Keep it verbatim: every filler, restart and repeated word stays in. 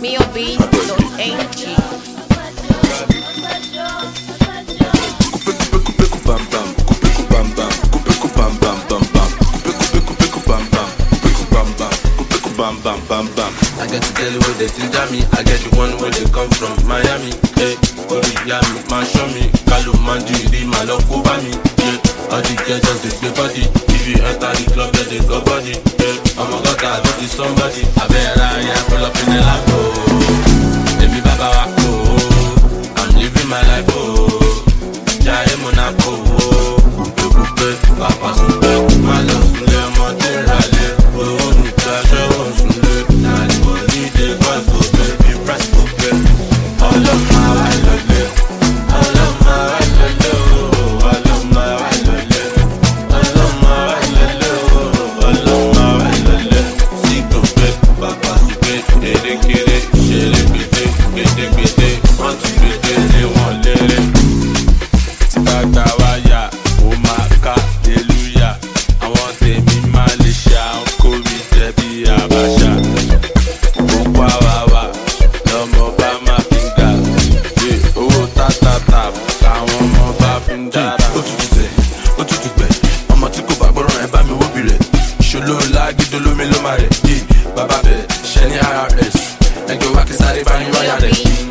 Miobeat dot A G. Bam bam bam bam. I get to tell you where they ginger me. I get the one where they come from Miami. Hey, Oriyami, man show me. Kalu Manji, the man love over me. Yeah, all the girls just they play body. If you enter the club, yeah, they go body. Yeah, oh my God, I got this somebody. I better yeah, pull up in the Lambo. Baby Baba Wako, I'm living my life. Oh, Jai Monaco. Oh, Coupe, Papa Soupe, my love Sule, Monte Rale. Oh, Baba be, Sheni I R S, and go back inside the bang,